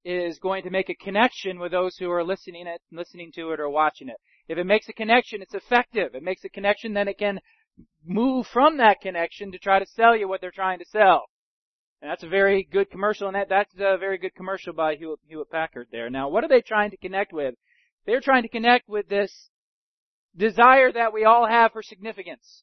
is going to make a connection with those who are listening to it or watching it. If it makes a connection, it's effective. It makes a connection, then it can move from that connection to try to sell you what they're trying to sell. And that's a very good commercial, and that's a very good commercial by Hewlett Packard there. Now, what are they trying to connect with? They're trying to connect with this desire that we all have for significance.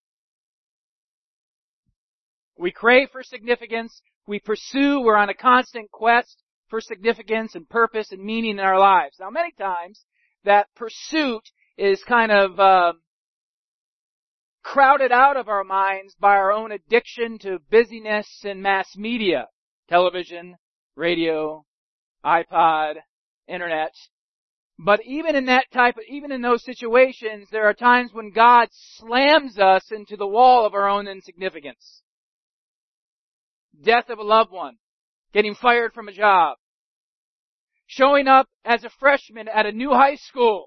We crave for significance. We're on a constant quest for significance and purpose and meaning in our lives. Now, many times, that pursuit is kind of crowded out of our minds by our own addiction to busyness and mass media. Television, radio, iPod, internet. But even in those situations, there are times when God slams us into the wall of our own insignificance. Death of a loved one, getting fired from a job, showing up as a freshman at a new high school,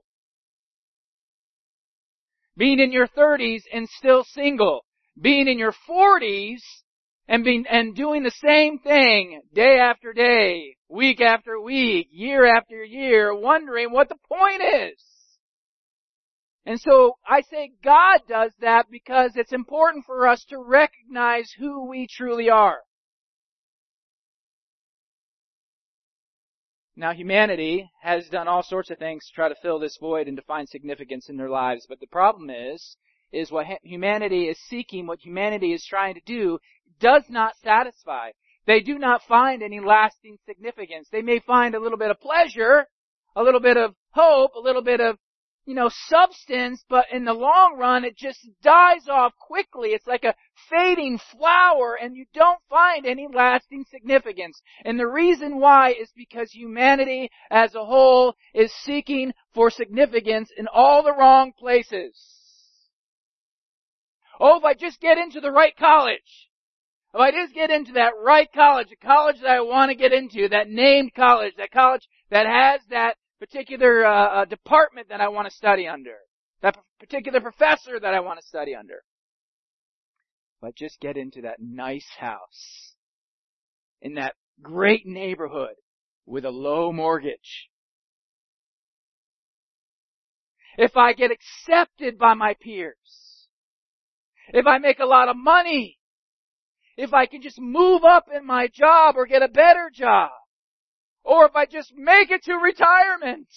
being in your 30s and still single, being in your 40s and doing the same thing day after day, week after week, year after year, wondering what the point is. And so I say God does that because it's important for us to recognize who we truly are. Now, humanity has done all sorts of things to try to fill this void and to find significance in their lives. But the problem is what humanity is seeking, what humanity is trying to do, does not satisfy. They do not find any lasting significance. They may find a little bit of pleasure, a little bit of hope, a little bit of, substance, but in the long run, it just dies off quickly. It's like a fading flower, and you don't find any lasting significance. And the reason why is because humanity as a whole is seeking for significance in all the wrong places. Oh, if I just get into the right college. If I just get into that right college, the college that I want to get into, that named college, that college that has that particular department that I want to study under, that particular professor that I want to study under. But just get into that nice house in that great neighborhood with a low mortgage. If I get accepted by my peers, if I make a lot of money, if I can just move up in my job or get a better job, or if I just make it to retirement.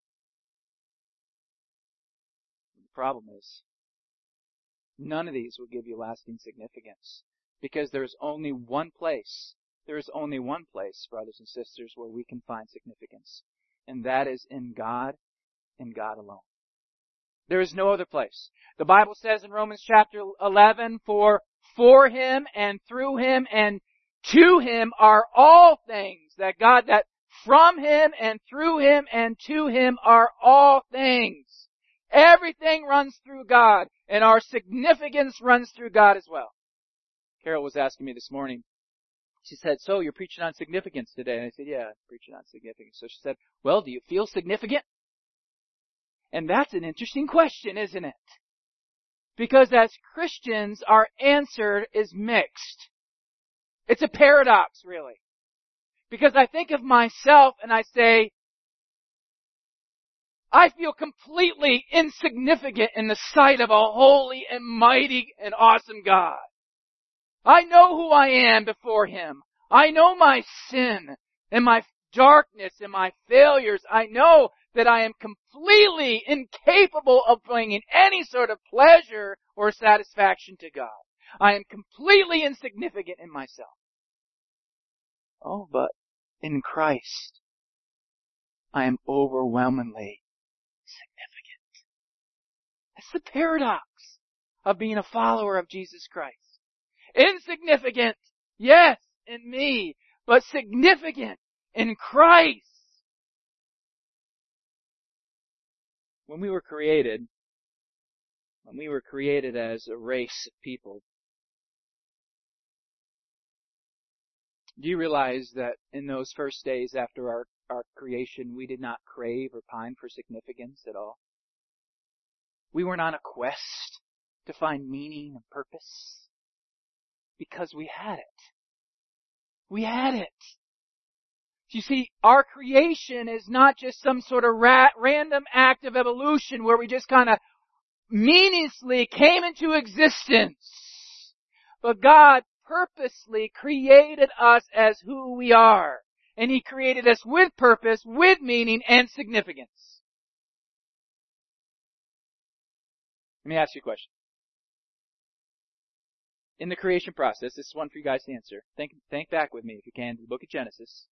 The problem is, none of these will give you lasting significance. Because there's only one place, brothers and sisters, where we can find significance. And that is in God and God alone. There is no other place. The Bible says in Romans chapter 11, for Him and through Him and to Him are all things. That from Him and through Him and to Him are all things. Everything runs through God, and our significance runs through God as well. Carol was asking me this morning. She said, so you're preaching on significance today? And I said, yeah, I'm preaching on significance. So she said, well, do you feel significant? And that's an interesting question, isn't it? Because as Christians, our answer is mixed. It's a paradox, really. Because I think of myself and I say, I feel completely insignificant in the sight of a holy and mighty and awesome God. I know who I am before Him. I know my sin and my darkness and my failures. I know that I am completely incapable of bringing any sort of pleasure or satisfaction to God. I am completely insignificant in myself. Oh, but in Christ, I am overwhelmingly significant. That's the paradox of being a follower of Jesus Christ. Insignificant, yes, in me, but significant in Christ. When we were created as a race of people, do you realize that in those first days after our creation, we did not crave or pine for significance at all? We weren't on a quest to find meaning and purpose because we had it. We had it. You see, our creation is not just some sort of random act of evolution where we just kind of meaninglessly came into existence. But God purposely created us as who we are. And He created us with purpose, with meaning, and significance. Let me ask you a question. In the creation process, this is one for you guys to answer. Think back with me, if you can, to the book of Genesis.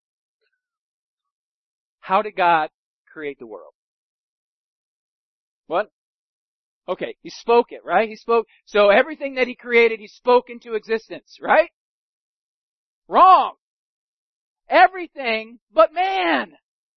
How did God create the world? What? Okay, He spoke it, right? He spoke. So everything that He created, He spoke into existence, right? Wrong. Everything but man.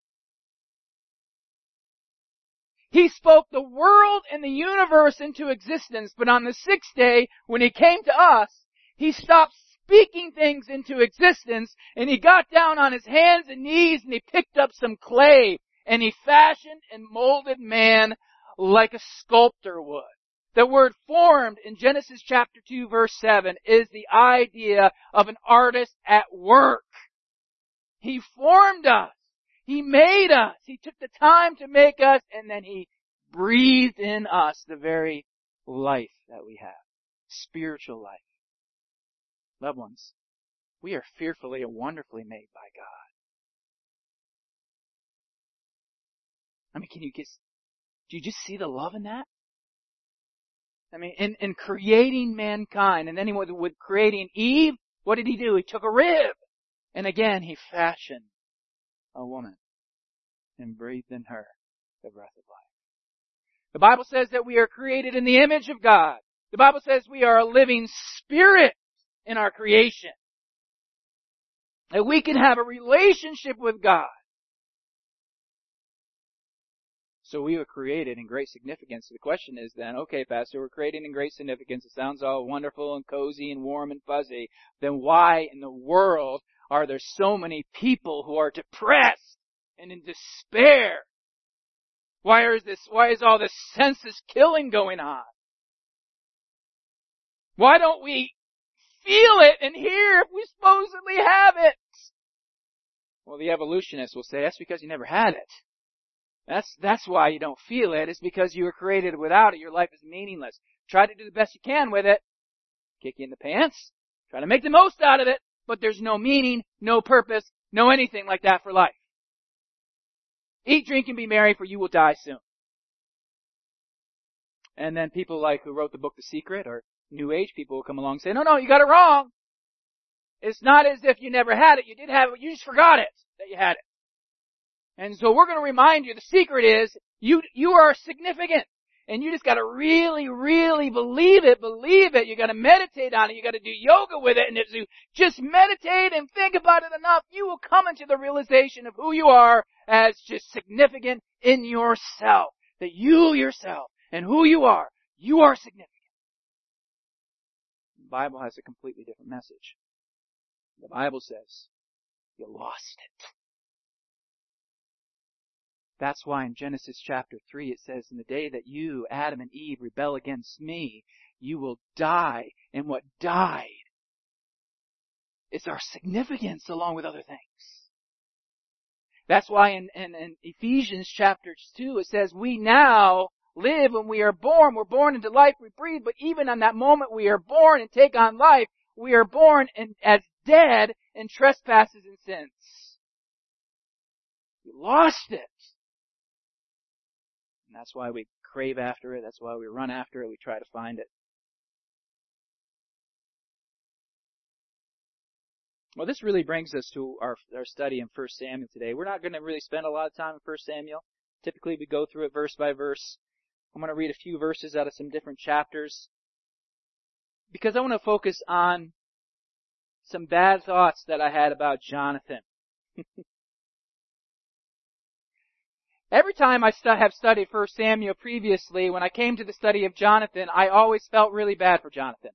He spoke the world and the universe into existence, but on the sixth day, when He came to us, He stopped speaking things into existence, and He got down on His hands and knees, and He picked up some clay, and He fashioned and molded man like a sculptor would. The word formed in Genesis chapter 2 verse 7 is the idea of an artist at work. He formed us. He made us. He took the time to make us, and then He breathed in us the very life that we have. Spiritual life. Loved ones, we are fearfully and wonderfully made by God. I mean, do you just see the love in that? I mean, in creating mankind, and then with creating Eve, what did He do? He took a rib, and again He fashioned a woman and breathed in her the breath of life. The Bible says that we are created in the image of God. The Bible says we are a living spirit in our creation. That we can have a relationship with God. So we were created in great significance. The question is then, okay, Pastor, we're created in great significance. It sounds all wonderful and cozy and warm and fuzzy. Then why in the world are there so many people who are depressed and in despair? Why is all this senseless killing going on? Why don't we feel it and hear if we supposedly have it? Well, the evolutionists will say that's because you never had it. That's why you don't feel it. It's because you were created without it. Your life is meaningless. Try to do the best you can with it. Kick you in the pants. Try to make the most out of it. But there's no meaning, no purpose, no anything like that for life. Eat, drink, and be merry, for you will die soon. And then people like who wrote the book The Secret, or New Age people will come along and say, no, you got it wrong. It's not as if you never had it. You did have it. You just forgot it, that you had it. And so we're going to remind you, the secret is, you are significant. And you just got to really, really believe it. You got to meditate on it. You got to do yoga with it. And if you just meditate and think about it enough, you will come into the realization of who you are as just significant in yourself. That you yourself and who you are significant. The Bible has a completely different message. The Bible says, you lost it. That's why in Genesis chapter 3 it says, in the day that you, Adam and Eve, rebel against me, you will die. And what died is our significance along with other things. That's why in Ephesians chapter 2 it says, we now live when we are born. We're born into life, we breathe, but even on that moment we are born and take on life, we are born as dead in trespasses and sins. We lost it. And that's why we crave after it. That's why we run after it. We try to find it. Well, this really brings us to our study in 1 Samuel today. We're not going to really spend a lot of time in 1 Samuel. Typically, we go through it verse by verse. I'm going to read a few verses out of some different chapters because I want to focus on some bad thoughts that I had about Jonathan. Every time I have studied 1 Samuel previously, when I came to the study of Jonathan, I always felt really bad for Jonathan.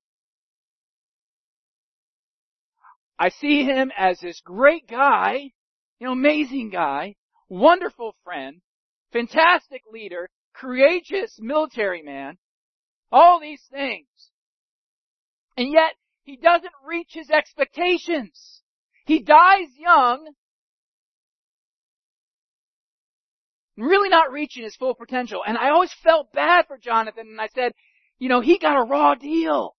I see him as this great guy, amazing guy, wonderful friend, fantastic leader, courageous military man, all these things. And yet, he doesn't reach his expectations. He dies young, really not reaching his full potential. And I always felt bad for Jonathan, and I said, he got a raw deal.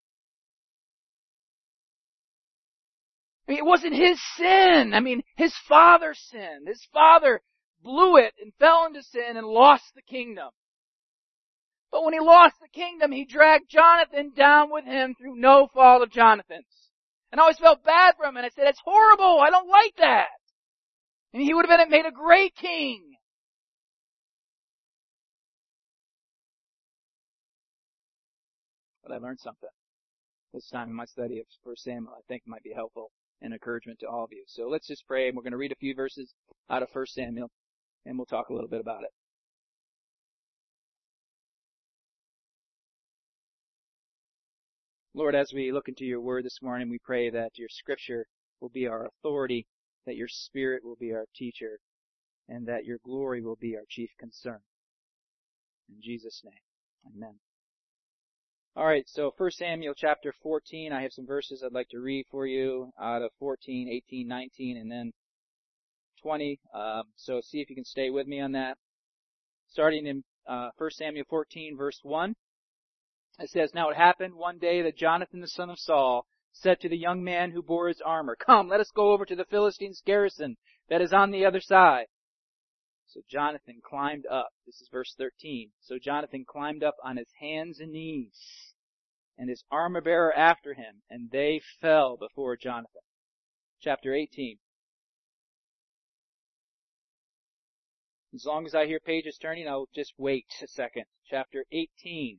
I mean, it wasn't his sin. I mean, his father sinned. His father blew it and fell into sin and lost the kingdom. But when he lost the kingdom, he dragged Jonathan down with him through no fault of Jonathan's. And I always felt bad for him, and I said, it's horrible. I don't like that. And he would have made a great king. But I learned something this time in my study of 1 Samuel. I think might be helpful and encouragement to all of you. So let's just pray, and we're going to read a few verses out of 1 Samuel, and we'll talk a little bit about it. Lord, as we look into your word this morning, we pray that your scripture will be our authority, that your spirit will be our teacher, and that your glory will be our chief concern. In Jesus' name, amen. All right, so 1 Samuel chapter 14, I have some verses I'd like to read for you out of 14, 18, 19, and then 20. So see if you can stay with me on that. Starting in 1 Samuel 14, verse 1. It says, Now it happened one day that Jonathan the son of Saul said to the young man who bore his armor, Come, let us go over to the Philistines' garrison that is on the other side. So Jonathan climbed up. This is verse 13. So Jonathan climbed up on his hands and knees, and his armor-bearer after him, and they fell before Jonathan. Chapter 18. As long as I hear pages turning, I'll just wait a second. Chapter 18.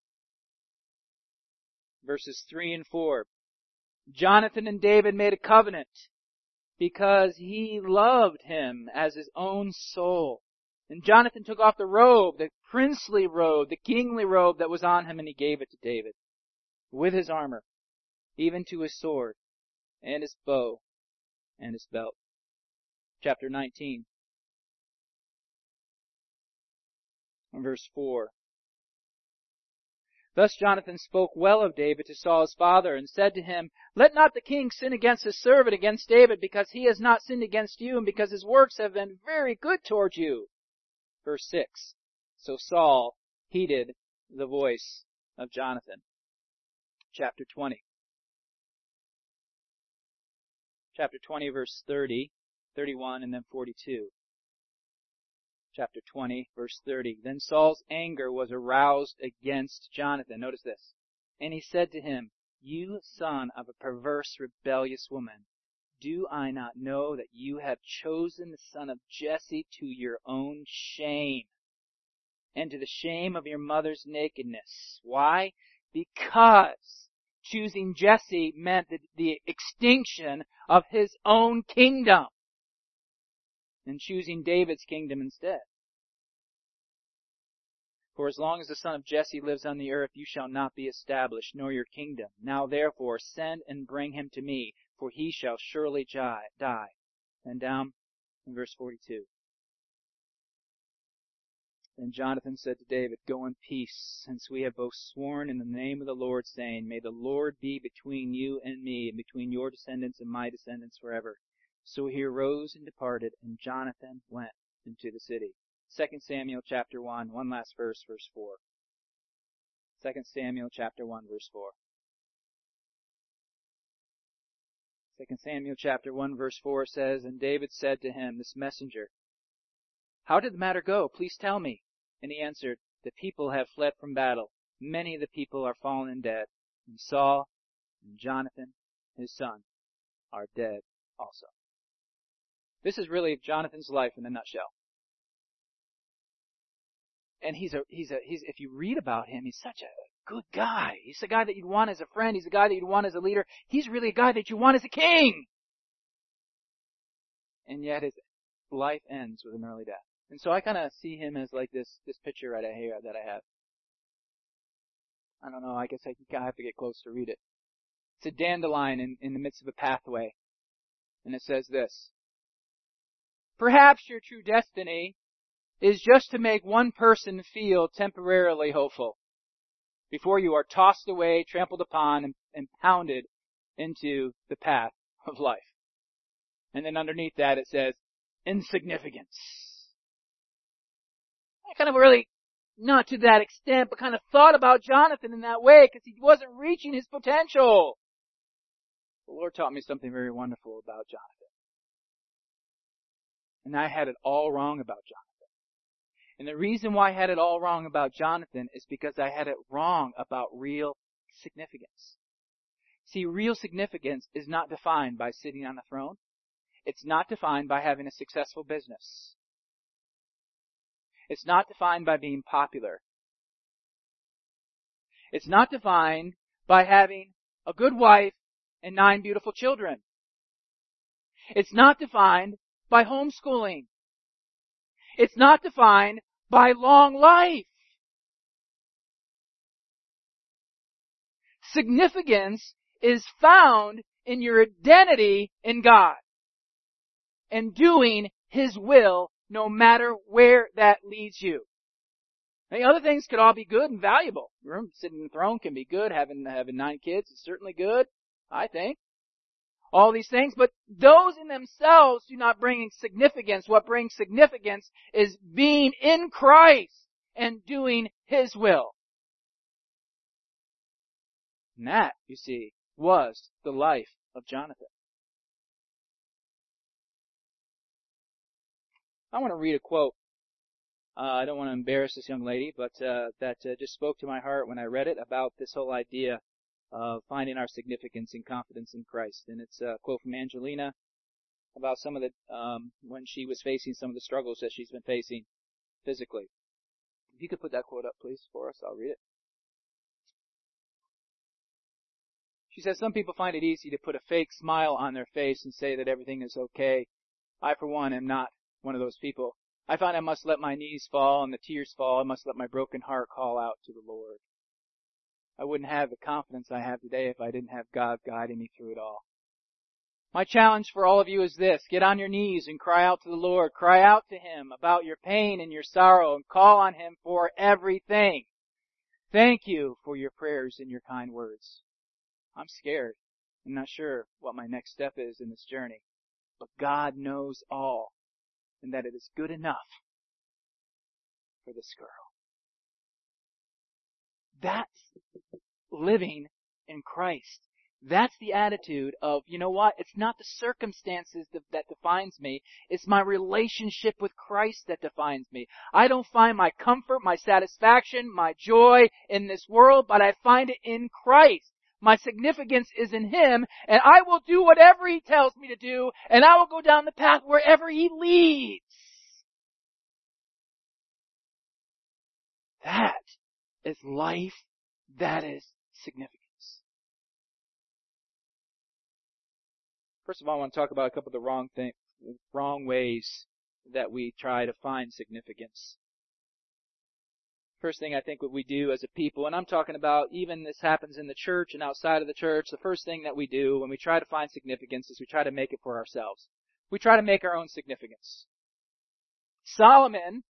Verses 3 and 4. Jonathan and David made a covenant because he loved him as his own soul. And Jonathan took off the robe, the princely robe, the kingly robe that was on him, and he gave it to David with his armor, even to his sword and his bow and his belt. Chapter 19. Verse 4. Thus Jonathan spoke well of David to Saul his father, and said to him, Let not the king sin against his servant, against David, because he has not sinned against you, and because his works have been very good toward you. Verse 6. So Saul heeded the voice of Jonathan. Chapter 20. Chapter 20, verse 30, 31, and then 42. Chapter 20, verse 30. Then Saul's anger was aroused against Jonathan. Notice this. And he said to him, You son of a perverse, rebellious woman, do I not know that you have chosen the son of Jesse to your own shame, and to the shame of your mother's nakedness? Why? Because choosing Jesse meant the extinction of his own kingdom, and choosing David's kingdom instead. For as long as the son of Jesse lives on the earth, you shall not be established, nor your kingdom. Now therefore send and bring him to me, for he shall surely die. And down in verse 42. Then Jonathan said to David, Go in peace, since we have both sworn in the name of the Lord, saying, May the Lord be between you and me, and between your descendants and my descendants forever. So he arose and departed, and Jonathan went into the city. 2 Samuel chapter 1, one last verse, verse 4. 2 Samuel chapter 1, verse 4. 2 Samuel chapter 1, verse 4 says, And David said to him, this messenger, How did the matter go? Please tell me. And he answered, The people have fled from battle. Many of the people are fallen and dead. And Saul and Jonathan, his son, are dead also. This is really Jonathan's life in a nutshell. And he's if you read about him, he's such a good guy. He's the guy that you'd want as a friend. He's the guy that you'd want as a leader. He's really a guy that you want as a king. And yet his life ends with an early death. And so I kind of see him as like this picture right here that I have. I don't know, I guess I have to get close to read it. It's a dandelion in the midst of a pathway. And it says this. Perhaps your true destiny is just to make one person feel temporarily hopeful before you are tossed away, trampled upon, and pounded into the path of life. And then underneath that it says, insignificance. I kind of really, not to that extent, but kind of thought about Jonathan in that way because he wasn't reaching his potential. The Lord taught me something very wonderful about Jonathan. And I had it all wrong about Jonathan. And the reason why I had it all wrong about Jonathan is because I had it wrong about real significance. See, real significance is not defined by sitting on a throne. It's not defined by having a successful business. It's not defined by being popular. It's not defined by having a good wife and 9 beautiful children. It's not defined by homeschooling. It's not defined by long life. Significance is found in your identity in God and doing His will no matter where that leads you. Now, other things could all be good and valuable. Sitting on the throne can be good. Having 9 kids is certainly good, I think. All these things, but those in themselves do not bring significance. What brings significance is being in Christ and doing His will. And that, you see, was the life of Jonathan. I want to read a quote. I don't want to embarrass this young lady, but that just spoke to my heart when I read it about this whole idea of finding our significance and confidence in Christ. And it's a quote from Angelina about some of the, when she was facing some of the struggles that she's been facing physically. If you could put that quote up, please, for us, I'll read it. She says, some people find it easy to put a fake smile on their face and say that everything is okay. I, for one, am not one of those people. I find I must let my knees fall and the tears fall. I must let my broken heart call out to the Lord. I wouldn't have the confidence I have today if I didn't have God guiding me through it all. My challenge for all of you is this. Get on your knees and cry out to the Lord. Cry out to Him about your pain and your sorrow and call on Him for everything. Thank you for your prayers and your kind words. I'm scared. I'm not sure what my next step is in this journey. But God knows all, and that it is good enough for this girl. That's living in Christ. That's the attitude of, you know what? It's not the circumstances that defines me. It's my relationship with Christ that defines me. I don't find my comfort, my satisfaction, my joy in this world, but I find it in Christ. My significance is in Him, and I will do whatever He tells me to do, and I will go down the path wherever He leads. That is life. That is significance. First of all, I want to talk about a couple of the wrong ways that we try to find significance. First thing I think what we do as a people, and I'm talking about even this happens in the church and outside of the church, the first thing that we do when we try to find significance is we try to make it for ourselves. We try to make our own significance. Solomon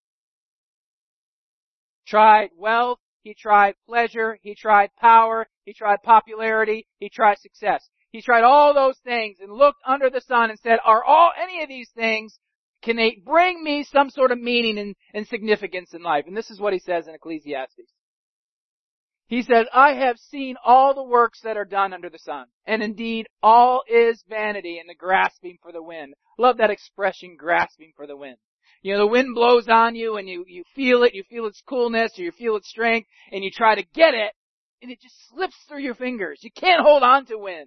tried wealth, he tried pleasure, he tried power, he tried popularity, he tried success. He tried all those things and looked under the sun and said, are any of these things, can they bring me some sort of meaning and significance in life? And this is what he says in Ecclesiastes. He says, I have seen all the works that are done under the sun, and indeed all is vanity and the grasping for the wind. Love that expression, grasping for the wind. You know, the wind blows on you and you feel it, you feel its coolness or you feel its strength, and you try to get it, and it just slips through your fingers. You can't hold on to wind.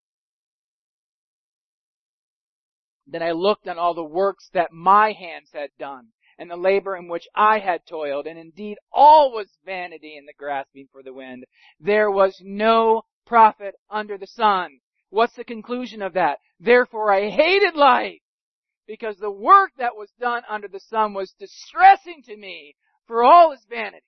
Then I looked on all the works that my hands had done, and the labor in which I had toiled, and indeed all was vanity and the grasping for the wind. There was no profit under the sun. What's the conclusion of that? Therefore I hated life, because the work that was done under the sun was distressing to me, for all is vanity.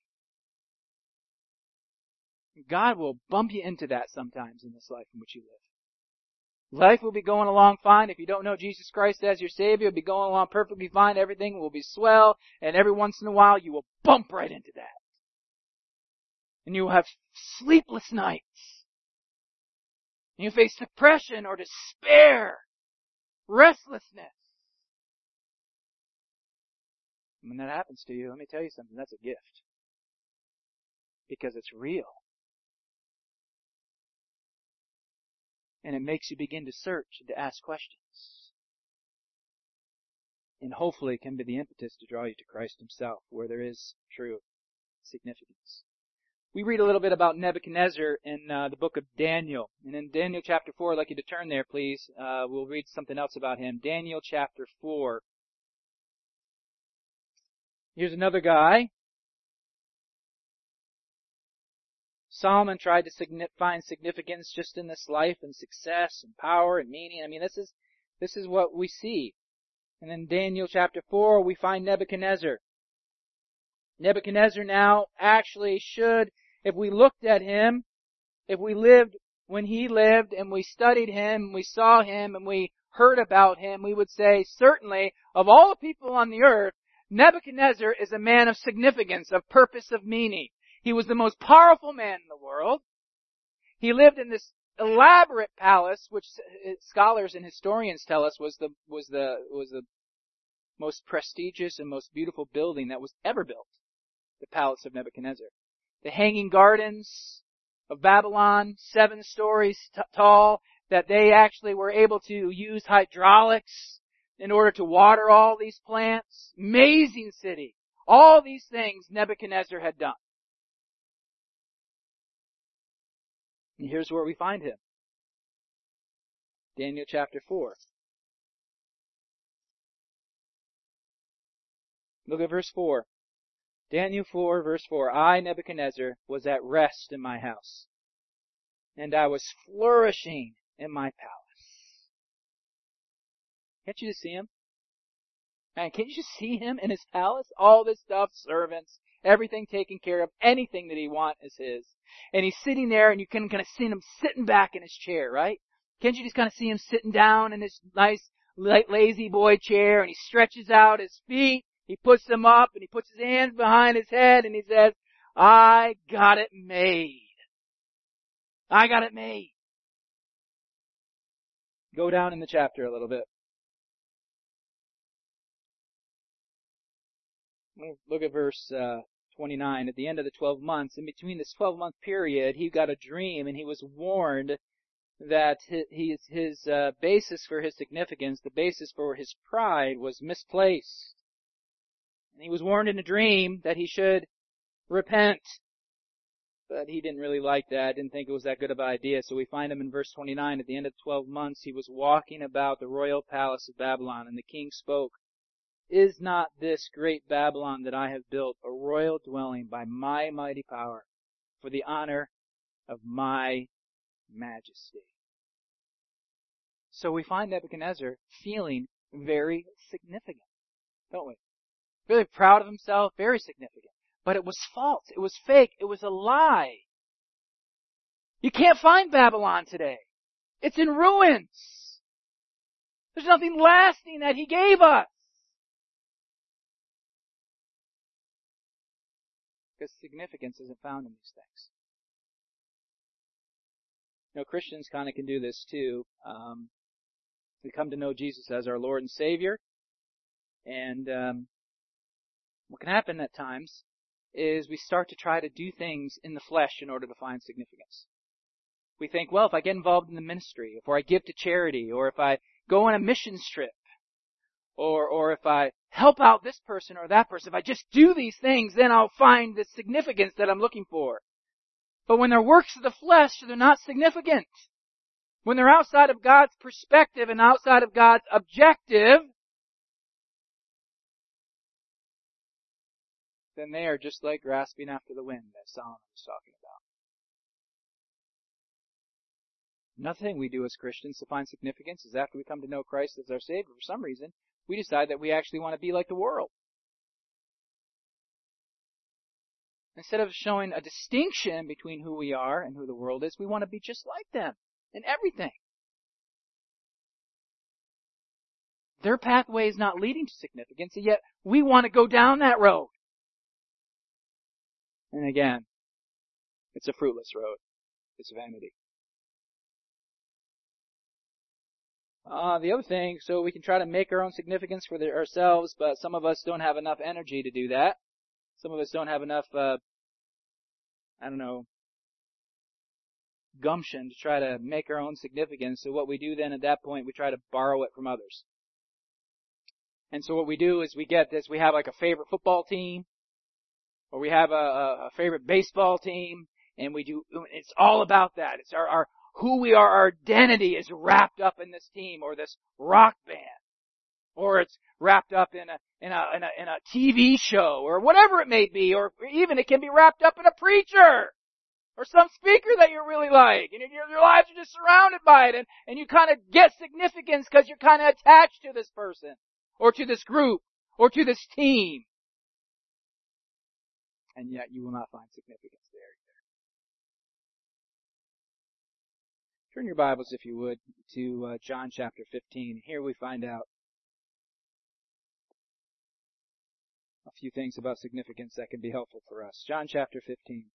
God will bump you into that sometimes in this life in which you live. Life will be going along fine. If you don't know Jesus Christ as your Savior, it'll be going along perfectly fine. Everything will be swell. And every once in a while, you will bump right into that. And you will have sleepless nights. And you face depression or despair, restlessness. When that happens to you, let me tell you something, that's a gift. Because it's real. And it makes you begin to search and to ask questions. And hopefully it can be the impetus to draw you to Christ Himself, where there is true significance. We read a little bit about Nebuchadnezzar in the book of Daniel. And in Daniel chapter 4, I'd like you to turn there, please. We'll read something else about him. Daniel chapter 4. Here's another guy. Solomon tried to find significance just in this life and success and power and meaning. I mean, this is what we see. And in Daniel chapter 4, we find Nebuchadnezzar. Nebuchadnezzar now actually should, if we looked at him, if we lived when he lived and we studied him, we saw him and we heard about him, we would say, certainly, of all the people on the earth, Nebuchadnezzar is a man of significance, of purpose, of meaning. He was the most powerful man in the world. He lived in this elaborate palace, which scholars and historians tell us was the most prestigious and most beautiful building that was ever built. The palace of Nebuchadnezzar. The hanging gardens of Babylon, 7 stories tall, that they actually were able to use hydraulics in order to water all these plants. Amazing city. All these things Nebuchadnezzar had done. And here's where we find him. Daniel chapter 4. Look at verse 4. Daniel 4, verse 4. I, Nebuchadnezzar, was at rest in my house, and I was flourishing in my palace. Can't you just see him? Man, can't you just see him in his palace? All this stuff, servants, everything taken care of, anything that he wants is his. And he's sitting there, and you can kind of see him sitting back in his chair, right? Can't you just kind of see him sitting down in his nice, lazy boy chair, and he stretches out his feet, he puts them up, and he puts his hands behind his head, and he says, I got it made. I got it made. Go down in the chapter a little bit. Look at verse 29. At the end of the 12 months, in between this 12-month period, he got a dream, and he was warned that his basis for his significance, the basis for his pride, was misplaced. And he was warned in a dream that he should repent. But he didn't really like that, didn't think it was that good of an idea. So we find him in verse 29. At the end of 12 months, he was walking about the royal palace of Babylon, and the king spoke, Is not this great Babylon that I have built a royal dwelling by my mighty power for the honor of my majesty? So we find Nebuchadnezzar feeling very significant, don't we? Really proud of himself, very significant. But it was false. It was fake. It was a lie. You can't find Babylon today. It's in ruins. There's nothing lasting that he gave us. Because significance isn't found in these things. You know, Christians kind of can do this too. We come to know Jesus as our Lord and Savior. And what can happen at times is we start to try to do things in the flesh in order to find significance. We think, well, if I get involved in the ministry, or I give to charity, or if I go on a missions trip, or if I help out this person or that person, if I just do these things, then I'll find the significance that I'm looking for. But when they're works of the flesh, they're not significant. When they're outside of God's perspective and outside of God's objective, then they are just like grasping after the wind that Solomon was talking about. Nothing we do as Christians to find significance is after we come to know Christ as our Savior. For some reason, we decide that we actually want to be like the world. Instead of showing a distinction between who we are and who the world is, we want to be just like them in everything. Their pathway is not leading to significance, and yet we want to go down that road. And again, it's a fruitless road. It's vanity. The other thing, so we can try to make our own significance for ourselves, but some of us don't have enough energy to do that. Some of us don't have enough, gumption to try to make our own significance. So what we do then at that point, we try to borrow it from others. And so what we do is we have like a favorite football team, or we have a favorite baseball team, and it's all about that. It's our who we are, our identity is wrapped up in this team or this rock band, or it's wrapped up in a TV show or whatever it may be, or even it can be wrapped up in a preacher or some speaker that you really like, and your lives are just surrounded by it, and you kind of get significance because you're kind of attached to this person or to this group or to this team, and yet you will not find significance there. Turn your Bibles, if you would, to John chapter 15. Here we find out a few things about significance that can be helpful for us. John chapter 15.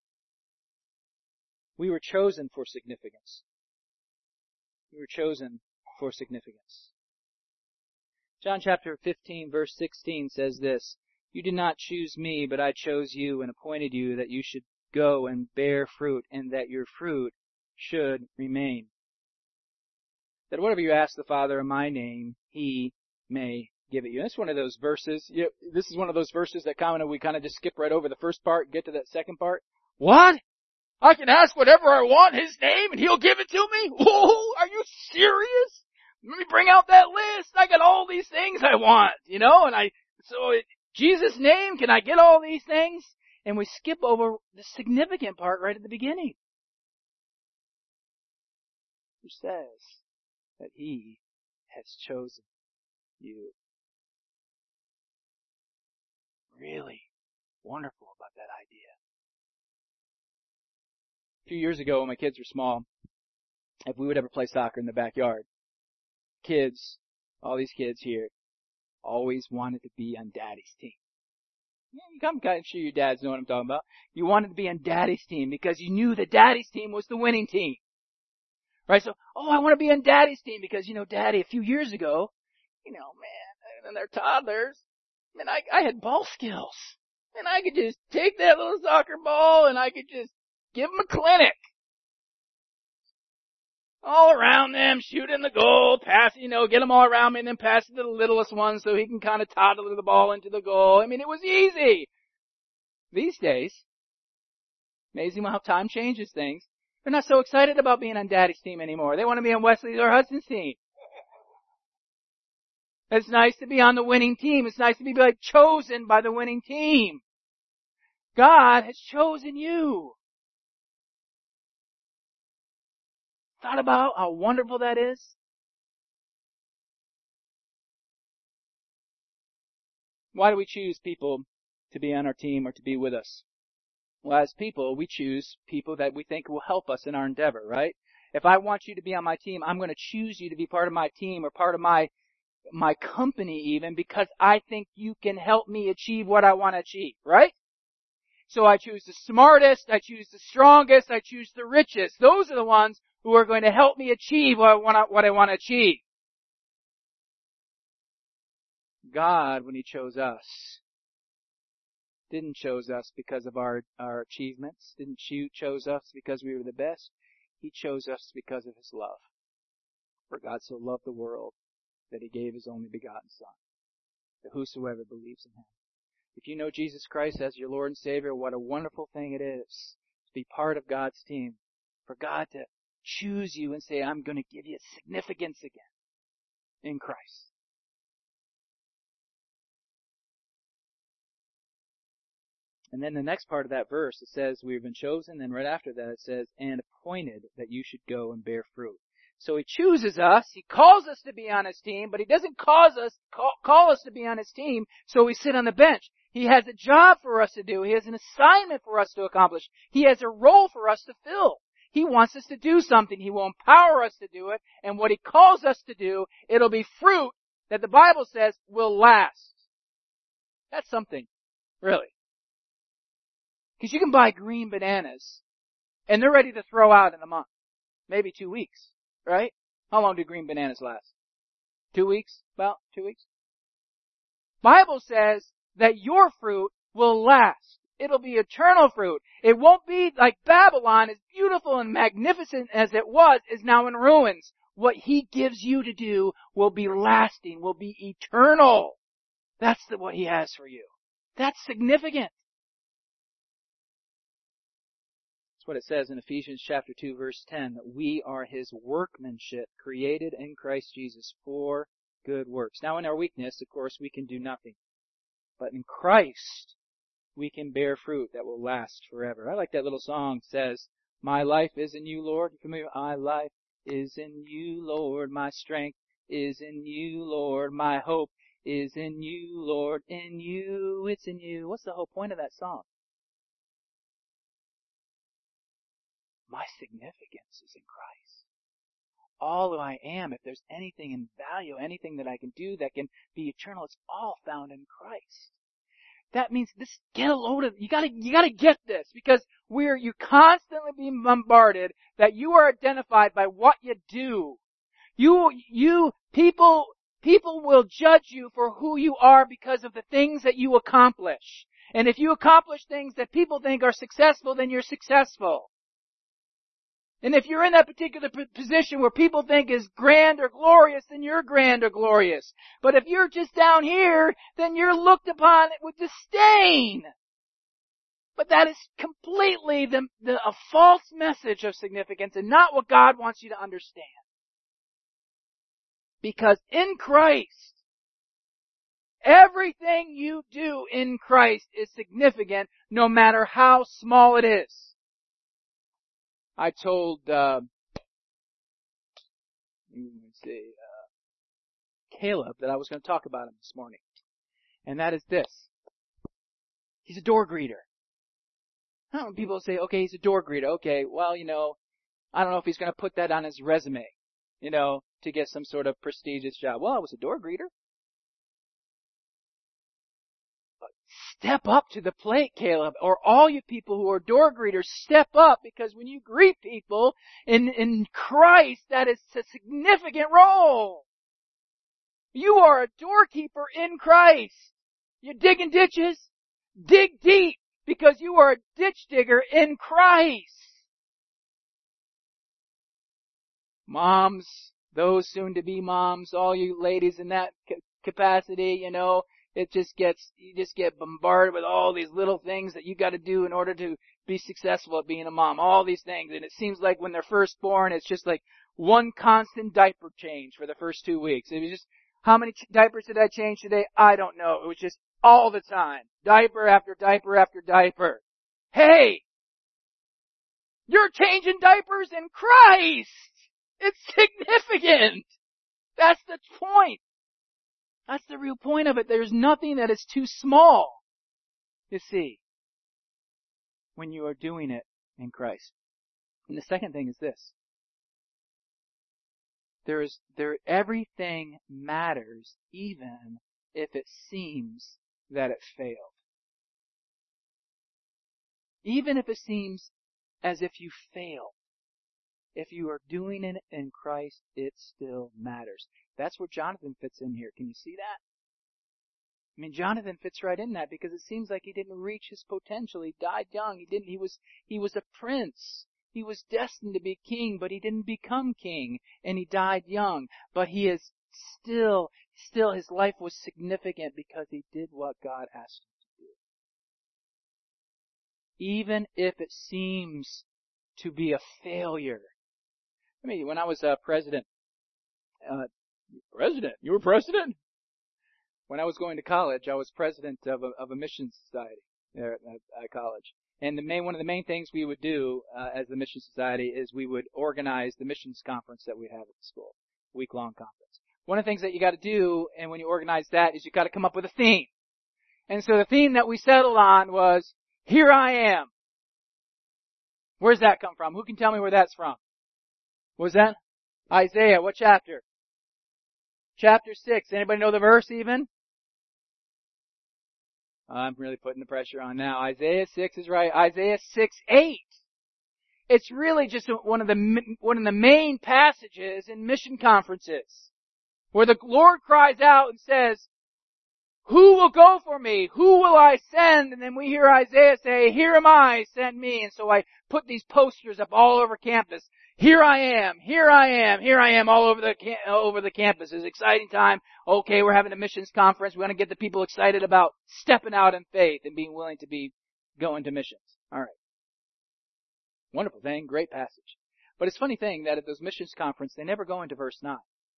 We were chosen for significance. We were chosen for significance. John chapter 15, verse 16 says this, "You did not choose me, but I chose you and appointed you that you should go and bear fruit, and that your fruit should remain. That whatever you ask the Father in my name, He may give it you." And it's one of those verses. This is one of those verses that we kind of just skip right over the first part and get to that second part. What? I can ask whatever I want in His name and He'll give it to me? Whoa, are you serious? Let me bring out that list. I got all these things I want, Jesus' name, can I get all these things? And we skip over the significant part right at the beginning. Who says that He has chosen you. Really wonderful about that idea. A few years ago when my kids were small, if we would ever play soccer in the backyard, all these kids here, always wanted to be on Daddy's team. I'm sure your dads know what I'm talking about. You wanted to be on Daddy's team because you knew that Daddy's team was the winning team. Right? So, I want to be on Daddy's team because, Daddy, a few years ago, and they're toddlers, I had ball skills. And I could just take that little soccer ball and I could just give them a clinic. All around them, shoot in the goal, pass, get them all around me and then pass it to the littlest one so he can kind of toddle the ball into the goal. It was easy. These days, amazing how time changes things. They're not so excited about being on Daddy's team anymore. They want to be on Wesley's or Hudson's team. It's nice to be on the winning team. It's nice to be chosen by the winning team. God has chosen you. Thought about how wonderful that is? Why do we choose people to be on our team or to be with us? Well, as people, we choose people that we think will help us in our endeavor, right? If I want you to be on my team, I'm going to choose you to be part of my team or part of my company even because I think you can help me achieve what I want to achieve, right? So I choose the smartest, I choose the strongest, I choose the richest. Those are the ones who are going to help me achieve what I want to achieve. God, when He chose us, didn't chose us because of our achievements, didn't chose us because we were the best. He chose us because of His love. For God so loved the world that He gave His only begotten Son, that whosoever believes in Him. If you know Jesus Christ as your Lord and Savior, what a wonderful thing it is to be part of God's team. For God to choose you and say, I'm going to give you significance again in Christ. And then the next part of that verse, it says, we've been chosen. And right after that, it says, and appointed that you should go and bear fruit. So He chooses us. He calls us to be on His team, but He doesn't call us to be on His team so we sit on the bench. He has a job for us to do. He has an assignment for us to accomplish. He has a role for us to fill. He wants us to do something. He will empower us to do it. And what He calls us to do, it'll be fruit that the Bible says will last. That's something, really. Because you can buy green bananas, and they're ready to throw out in a month, maybe 2 weeks, right? How long do green bananas last? 2 weeks? About 2 weeks? Bible says that your fruit will last. It'll be eternal fruit. It won't be like Babylon, as beautiful and magnificent as it was, is now in ruins. What He gives you to do will be lasting, will be eternal. That's what He has for you. That's significant. That's what it says in Ephesians chapter 2, verse 10, that we are His workmanship, created in Christ Jesus for good works. Now in our weakness, of course, we can do nothing. But in Christ, we can bear fruit that will last forever. I like that little song. It says, my life is in you, Lord. Familiar? My life is in you, Lord. My strength is in you, Lord. My hope is in you, Lord. In you, it's in you. What's the whole point of that song? My significance is in Christ. All who I am, if there's anything in value, anything that I can do that can be eternal, it's all found in Christ. That means this, get a load of, you gotta get this, because you're constantly being bombarded that you are identified by what you do. People will judge you for who you are because of the things that you accomplish. And if you accomplish things that people think are successful, then you're successful. And if you're in that particular position where people think is grand or glorious, then you're grand or glorious. But if you're just down here, then you're looked upon with disdain. But that is completely a false message of significance and not what God wants you to understand. Because in Christ, everything you do in Christ is significant no matter how small it is. I told, Caleb that I was going to talk about him this morning. And that is this. He's a door greeter. When people say, okay, he's a door greeter. Okay, well, I don't know if he's going to put that on his resume, to get some sort of prestigious job. Well, I was a door greeter. Step up to the plate, Caleb, or all you people who are door greeters, step up, because when you greet people in Christ, that is a significant role. You are a doorkeeper in Christ. You're digging ditches? Dig deep, because you are a ditch digger in Christ. Moms, those soon-to-be moms, all you ladies in that capacity, you just get bombarded with all these little things that you got to do in order to be successful at being a mom. All these things. And it seems like when they're first born, it's just like one constant diaper change for the first 2 weeks. It was just, how many diapers did I change today? I don't know. It was just all the time. Diaper after diaper after diaper. Hey! You're changing diapers in Christ! It's significant! That's the point. That's the real point of it. There's nothing that is too small, you see, when you are doing it in Christ. And the second thing is this. Everything matters, even if it seems that it failed. Even if it seems as if you failed. If you are doing it in Christ, it still matters. That's where Jonathan fits in here. Can you see that? I mean, Jonathan fits right in that because it seems like he didn't reach his potential. He died young. He was a prince. He was destined to be king, but he didn't become king, and he died young. But he is still his life was significant because he did what God asked him to do. Even if it seems to be a failure. I mean, when I was president, you were president? When I was going to college, I was president of a missions society there at college. And one of the main things we would do as the mission society is we would organize the missions conference that we have at the school, week-long conference. One of the things that you got to do, and when you organize that, is you got to come up with a theme. And so the theme that we settled on was, "Here I am." Where's that come from? Who can tell me where that's from? What was that? Isaiah. What chapter? Chapter 6. Anybody know the verse even? I'm really putting the pressure on now. Isaiah 6 is right. Isaiah 6:8. It's really just one of the main passages in mission conferences, where the Lord cries out and says, who will go for me? Who will I send? And then we hear Isaiah say, here am I, send me. And so I put these posters up all over campus. Here I am, here I am, here I am, all over the campus. It's an exciting time. Okay, we're having a missions conference. We want to get the people excited about stepping out in faith and being willing to go into missions. All right. Wonderful thing, great passage. But it's a funny thing that at those missions conference, they never go into verse 9.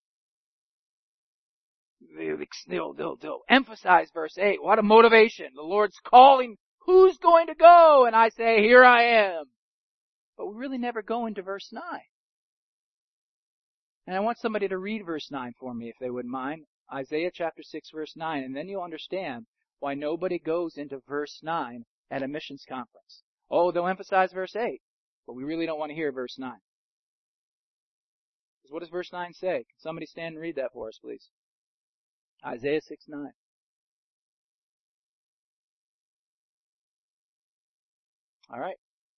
They'll emphasize verse 8. What a motivation. The Lord's calling, who's going to go? And I say, here I am. But we really never go into verse 9. And I want somebody to read verse 9 for me, if they wouldn't mind. Isaiah chapter 6, verse 9. And then you'll understand why nobody goes into verse 9 at a missions conference. Oh, they'll emphasize verse 8. But we really don't want to hear verse 9. Because what does verse 9 say? Can somebody stand and read that for us, please? Isaiah 6:9. All right.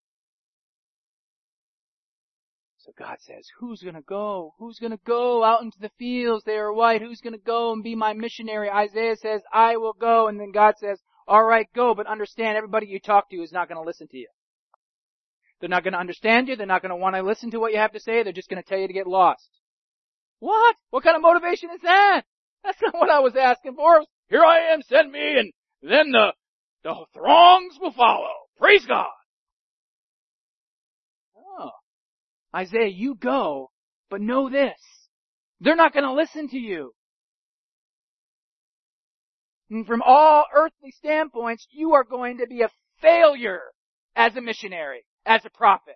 So God says, who's going to go? Who's going to go out into the fields? They are white. Who's going to go and be my missionary? Isaiah says, I will go. And then God says, all right, go. But understand, everybody you talk to is not going to listen to you. They're not going to understand you. They're not going to want to listen to what you have to say. They're just going to tell you to get lost. What? What kind of motivation is that? That's not what I was asking for. Here I am, send me, and then the throngs will follow. Praise God. Oh. Isaiah, you go, but know this. They're not going to listen to you. And from all earthly standpoints, you are going to be a failure as a missionary, as a prophet.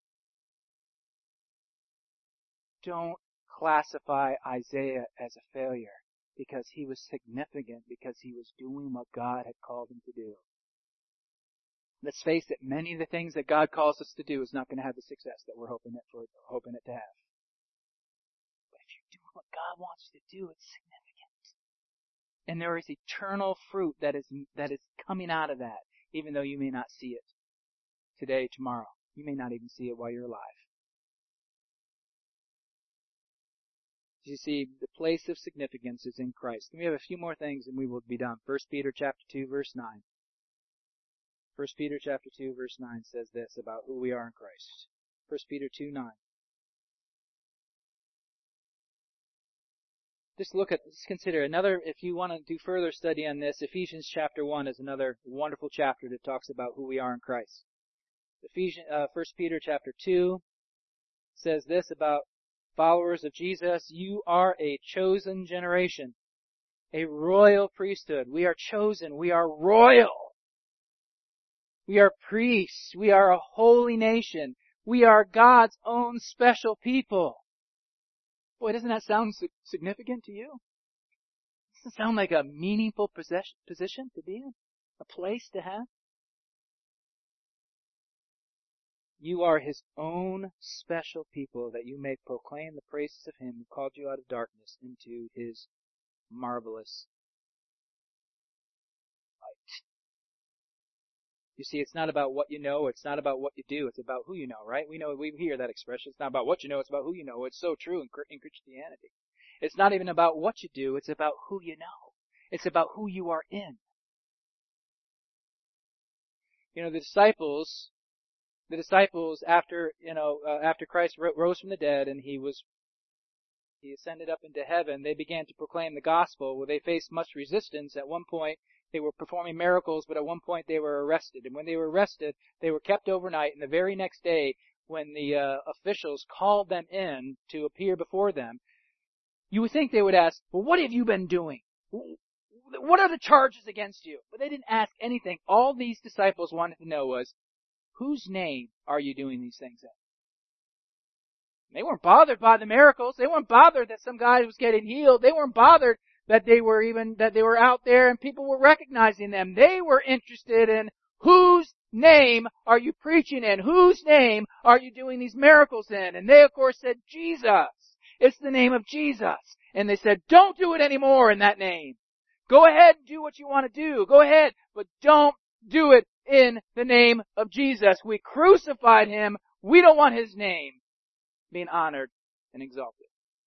Don't classify Isaiah as a failure, because he was significant, because he was doing what God had called him to do. Let's face it, many of the things that God calls us to do is not going to have the success that we're hoping it to have. But if you're doing what God wants you to do, it's significant. And there is eternal fruit that is coming out of that, even though you may not see it today, tomorrow. You may not even see it while you're alive. You see, the place of significance is in Christ. And we have a few more things and we will be done. 1 Peter chapter 2, verse 9. 1 Peter chapter 2, verse 9 says this about who we are in Christ. 1 Peter 2:9. Just consider another, if you want to do further study on this, Ephesians chapter 1 is another wonderful chapter that talks about who we are in Christ. 1 Peter chapter 2 says this about followers of Jesus: you are a chosen generation, a royal priesthood. We are chosen. We are royal. We are priests. We are a holy nation. We are God's own special people. Boy, doesn't that sound significant to you? Doesn't it sound like a meaningful position to be in? A place to have? You are His own special people, that you may proclaim the praises of Him who called you out of darkness into His marvelous light. You see, it's not about what you know, it's not about what you do, it's about who you know, right? We hear that expression. It's not about what you know, it's about who you know. It's so true in Christianity. It's not even about what you do, it's about who you know. It's about who you are in. You know, the disciples after Christ rose from the dead and He ascended up into heaven, they began to proclaim the gospel. Well, they faced much resistance. At one point, they were performing miracles, but at one point they were arrested. And when they were arrested, they were kept overnight. And the very next day, when the officials called them in to appear before them, you would think they would ask, well, what have you been doing? What are the charges against you? But they didn't ask anything. All these disciples wanted to know was, whose name are you doing these things in? They weren't bothered by the miracles. They weren't bothered that some guy was getting healed. They weren't bothered that they were out there and people were recognizing them. They were interested in whose name are you preaching in? Whose name are you doing these miracles in? And they, of course, said, Jesus. It's the name of Jesus. And they said, don't do it anymore in that name. Go ahead and do what you want to do. Go ahead, but don't do it in the name of Jesus. We crucified Him. We don't want His name being honored and exalted.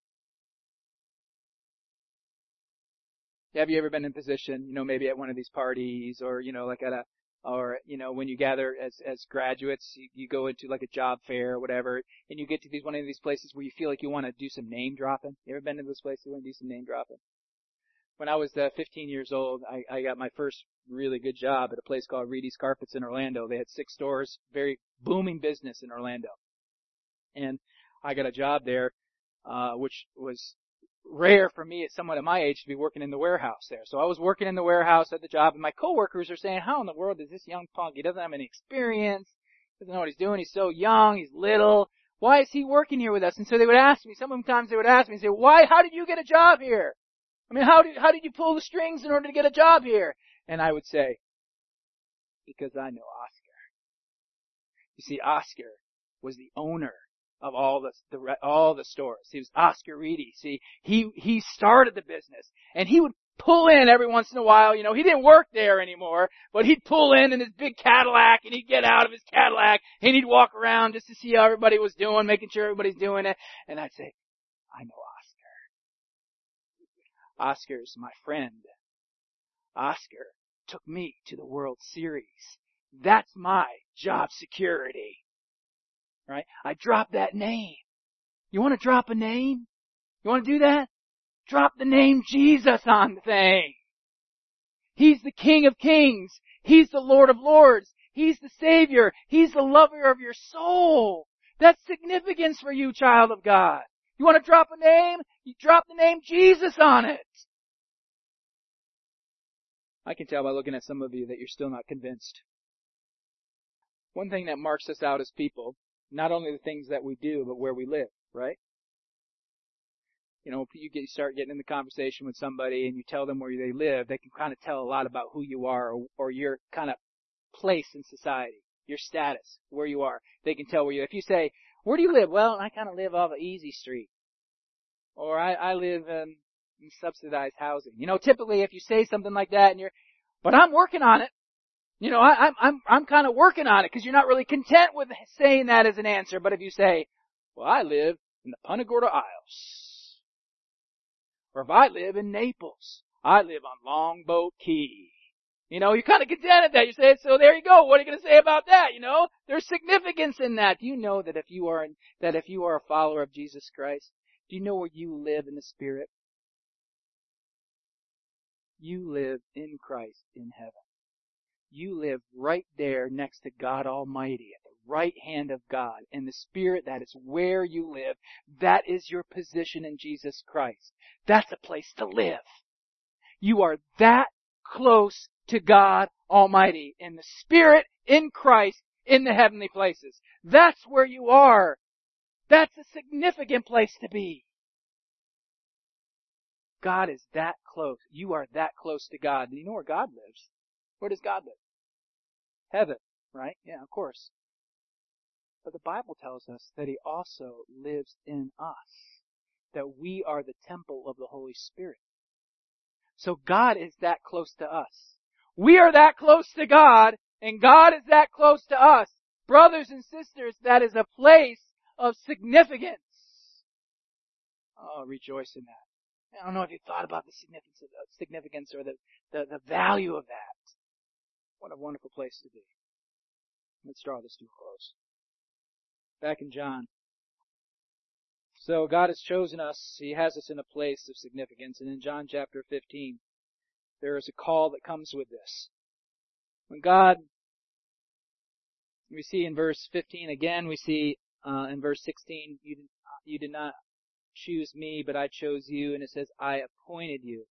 Have you ever been in a position, maybe at one of these parties or, like when you gather as graduates, you go into like a job fair or whatever, and you get to one of these places where you feel like you want to do some name dropping? You ever been to those places where you want to do some name dropping? When I was 15 years old, I got my first really good job at a place called Reedy's Carpets in Orlando. They had 6 stores, very booming business in Orlando. And I got a job there, which was rare for me at someone at my age to be working in the warehouse there. So I was working in the warehouse at the job, and my coworkers are saying, how in the world is this young punk? He doesn't have any experience, doesn't know what he's doing, he's so young, he's little. Why is he working here with us? And so they would ask me, sometimes they would ask me and say, how did you get a job here? I mean, how did you pull the strings in order to get a job here? And I would say, because I know Oscar. You see, Oscar was the owner of all the stores. He was Oscar Reedy. See, he started the business, and he would pull in every once in a while. He didn't work there anymore, but he'd pull in his big Cadillac, and he'd get out of his Cadillac, and he'd walk around just to see how everybody was doing, making sure everybody's doing it. And I'd say, I know Oscar. Oscar's my friend. Oscar took me to the World Series. That's my job security. Right? I dropped that name. You want to drop a name? You want to do that? Drop the name Jesus on the thing. He's the King of Kings. He's the Lord of Lords. He's the Savior. He's the lover of your soul. That's significance for you, child of God. You want to drop a name? You drop the name Jesus on it. I can tell by looking at some of you that you're still not convinced. One thing that marks us out as people, not only the things that we do, but where we live, right? You start getting in the conversation with somebody and you tell them where they live, they can kind of tell a lot about who you are or your kind of place in society, your status, where you are. They can tell if you say, where do you live? Well, I kind of live off of Easy Street. Or I live in subsidized housing. Typically if you say something like that but I'm working on it. I'm kind of working on it because you're not really content with saying that as an answer. But if you say, well, I live in the Punta Gorda Isles. Or if I live in Naples. I live on Longboat Key. You're kind of content at that. You say, so there you go. What are you going to say about that? There's significance in that. Do you know that if you are a follower of Jesus Christ, do you know where you live in the Spirit? You live in Christ in heaven. You live right there next to God Almighty, at the right hand of God. In the Spirit, that is where you live. That is your position in Jesus Christ. That's a place to live. You are that close to God Almighty. In the Spirit, in Christ, in the heavenly places. That's where you are. That's a significant place to be. God is that close. You are that close to God. Do you know where God lives? Where does God live? Heaven, right? Yeah, of course. But the Bible tells us that He also lives in us. That we are the temple of the Holy Spirit. So God is that close to us. We are that close to God, and God is that close to us. Brothers and sisters, that is a place of significance. Oh, rejoice in that. I don't know if you thought about the significance or the value of that. What a wonderful place to be. Let's draw this to a close. Back in John. So God has chosen us. He has us in a place of significance. And in John chapter 15, there is a call that comes with this. When God, we see in verse 15 again, we see in verse 16, you did not choose me, but I chose you. And it says, I appointed you.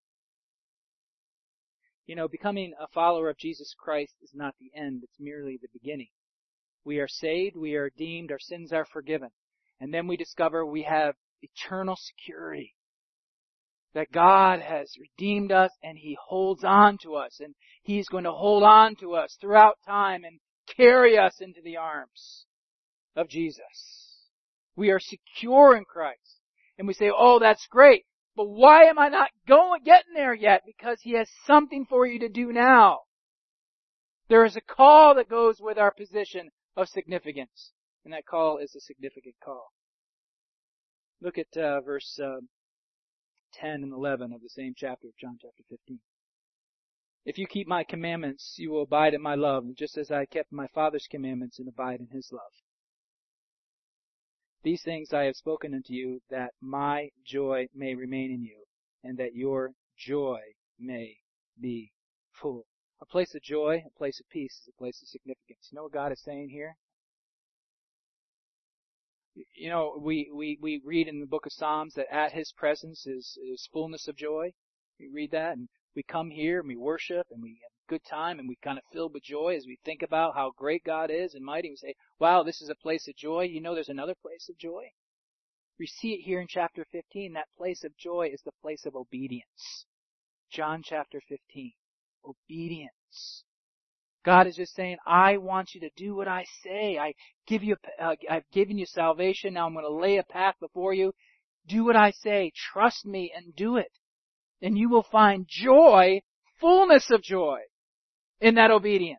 Becoming a follower of Jesus Christ is not the end. It's merely the beginning. We are saved. We are redeemed. Our sins are forgiven. And then we discover we have eternal security. That God has redeemed us and He holds on to us. And He's going to hold on to us throughout time and carry us into the arms of Jesus. We are secure in Christ. And we say, oh, that's great. But why am I not getting there yet? Because He has something for you to do now. There is a call that goes with our position of significance. And that call is a significant call. Look at verse 10 and 11 of the same chapter of John chapter 15. If you keep my commandments, you will abide in my love, just as I kept my Father's commandments and abide in his love. These things I have spoken unto you, that my joy may remain in you, and that your joy may be full. A place of joy, a place of peace, is a place of significance. You know what God is saying here? You know, we read in the book of Psalms that at his presence is fullness of joy. We read that, and we come here and we worship and we have a good time and we kind of filled with joy as we think about how great God is and mighty. We say, wow, this is a place of joy. You know, there's another place of joy. We see it here in chapter 15. That place of joy is the place of obedience. John chapter 15. Obedience. God is just saying, I want you to do what I say. I've given you salvation. Now I'm going to lay a path before you. Do what I say. Trust me and do it. And you will find joy, fullness of joy, in that obedience.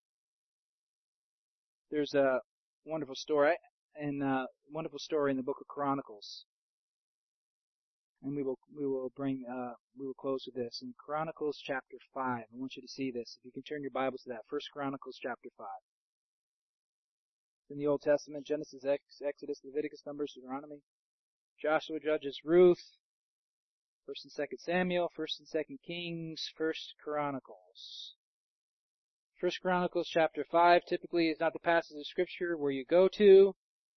There's a wonderful story in the book of Chronicles, and we will close with this in Chronicles chapter 5. I want you to see this. If you can turn your Bibles to that, 1 Chronicles chapter 5. In the Old Testament, Genesis, Exodus, Leviticus, Numbers, Deuteronomy, Joshua, Judges, Ruth. 1st and 2nd Samuel, 1st and 2nd Kings, 1st Chronicles. 1st Chronicles chapter 5 typically is not the passage of Scripture where you go to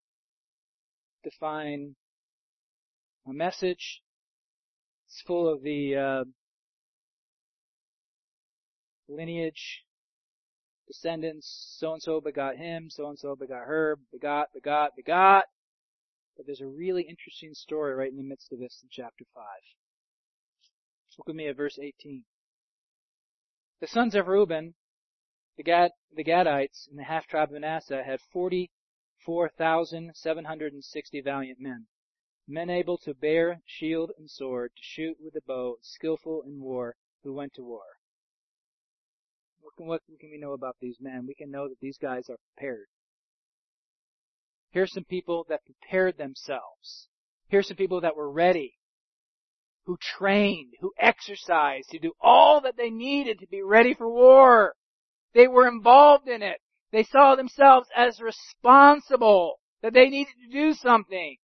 find a message. It's full of the lineage, descendants, so-and-so begot him, so-and-so begot her, begot. But there's a really interesting story right in the midst of this in chapter 5. Look with me at verse 18. The sons of Reuben, the Gadites, and the half-tribe of Manasseh had 44,760 valiant men able to bear shield and sword, to shoot with the bow, skillful in war, who went to war. What can we know about these men? We can know that these guys are prepared. Here's some people that prepared themselves. Here's some people that were ready, who trained, who exercised, to do all that they needed to be ready for war. They were involved in it. They saw themselves as responsible, that they needed to do something.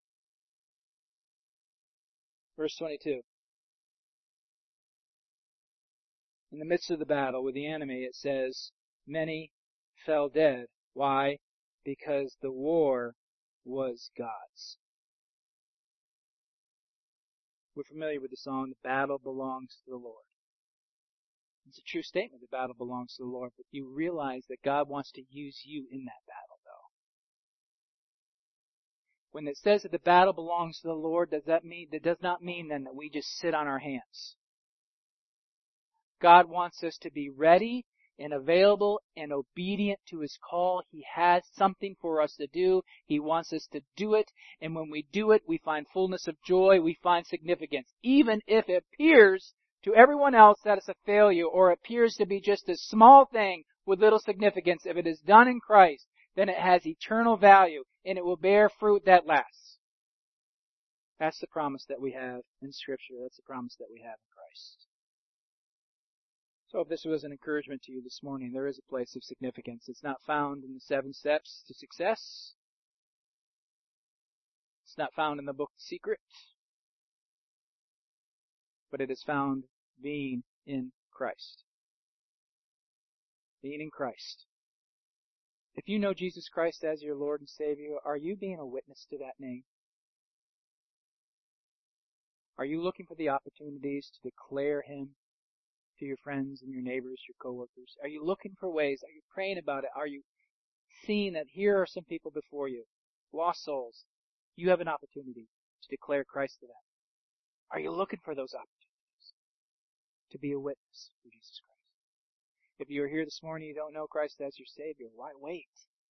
Verse 22. In the midst of the battle with the enemy, it says, many fell dead. Why? Because the war was God's. We're familiar with the song, the battle belongs to the Lord. It's a true statement, the battle belongs to the Lord, but you realize that God wants to use you in that battle, though. When it says that the battle belongs to the Lord, that does not mean then that we just sit on our hands. God wants us to be ready and available and obedient to His call. He has something for us to do. He wants us to do it. And when we do it, we find fullness of joy. We find significance. Even if it appears to everyone else that it's a failure or appears to be just a small thing with little significance, if it is done in Christ, then it has eternal value and it will bear fruit that lasts. That's the promise that we have in Scripture. That's the promise that we have in Christ. So if this was an encouragement to you this morning, there is a place of significance. It's not found in the 7 steps to success. It's not found in the book The Secret. But it is found being in Christ. Being in Christ. If you know Jesus Christ as your Lord and Savior, are you being a witness to that name? Are you looking for the opportunities to declare Him to your friends and your neighbors, your coworkers? Are you looking for ways? Are you praying about it? Are you seeing that here are some people before you, lost souls? You have an opportunity to declare Christ to them. Are you looking for those opportunities to be a witness for Jesus Christ? If you are here this morning and you don't know Christ as your Savior, why wait?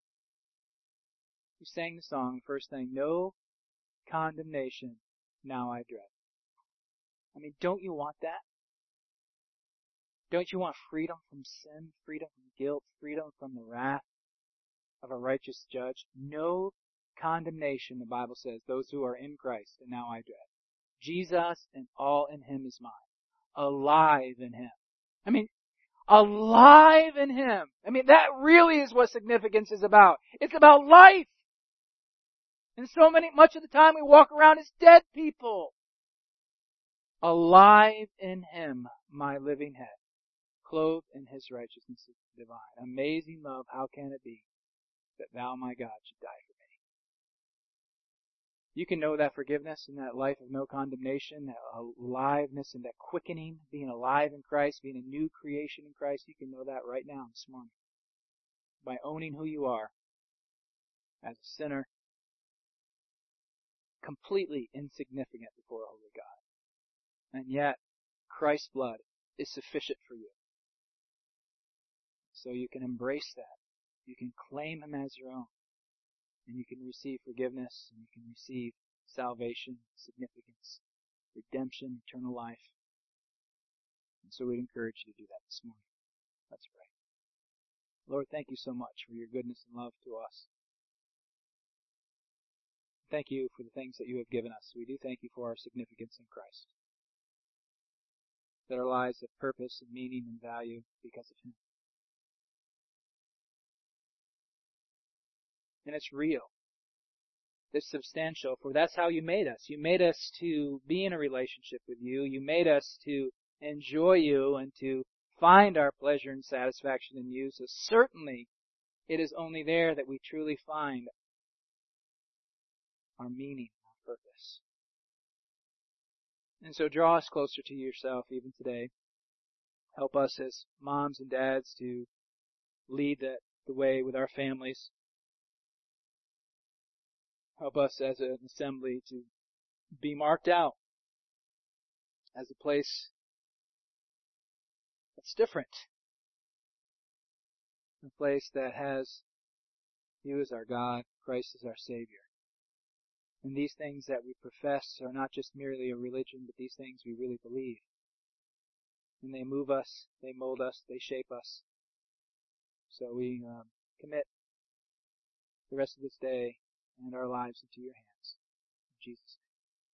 You sang the song, first thing, no condemnation now I dread. I mean, don't you want that? Don't you want freedom from sin, freedom from guilt, freedom from the wrath of a righteous judge? No condemnation, the Bible says, those who are in Christ, and now I dread. Jesus and all in Him is mine. Alive in Him. I mean, alive in Him. I mean, that really is what significance is about. It's about life. And much of the time we walk around as dead people. Alive in Him, my living head. Clothed in His righteousness divine. Amazing love, how can it be that thou, my God, should die for me? You can know that forgiveness and that life of no condemnation, that aliveness and that quickening, being alive in Christ, being a new creation in Christ. You can know that right now, this morning, by owning who you are as a sinner, completely insignificant before a holy God. And yet, Christ's blood is sufficient for you. So you can embrace that. You can claim Him as your own. And you can receive forgiveness, and you can receive salvation, significance, redemption, eternal life. And so we'd encourage you to do that this morning. Let's pray. Lord, thank you so much for your goodness and love to us. Thank you for the things that you have given us. We do thank you for our significance in Christ. That our lives have purpose and meaning and value because of Him. And it's real. It's substantial, for that's how you made us. You made us to be in a relationship with you. You made us to enjoy you and to find our pleasure and satisfaction in you. So certainly it is only there that we truly find our meaning, our purpose. And so draw us closer to yourself even today. Help us as moms and dads to lead the way with our families. Help us as an assembly to be marked out as a place that's different. A place that has you as our God, Christ as our Savior. And these things that we profess are not just merely a religion, but these things we really believe. And they move us, they mold us, they shape us. So we commit the rest of this day and our lives into your hands. In Jesus' name.